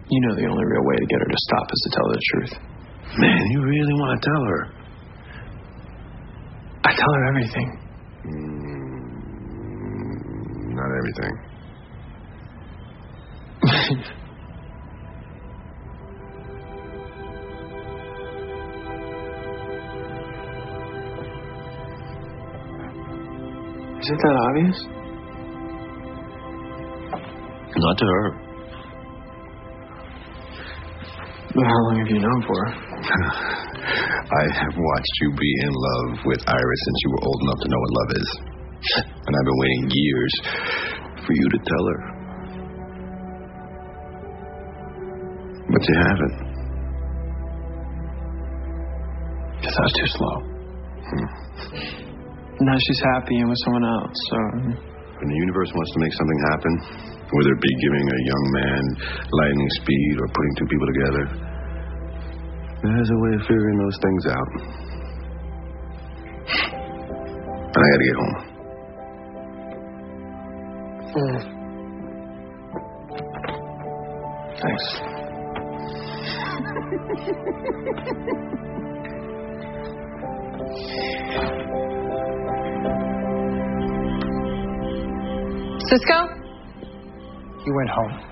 You know the only real way to get her to stop is to tell her the truth. Man, you really want to tell her? I tell her everything. Not everything. Isn't that obvious? Not to her. But how long have you known for? I have watched you be in love with Iris since you were old enough to know what love is. And I've been waiting years for you to tell her. But you haven't. Because I was too slow. Now she's happy and with someone else, so... When the universe wants to make something happen, whether it be giving a young man lightning speed or putting two people together, there's a way of figuring those things out. And I gotta get home. Thanks. Cisco? He went home.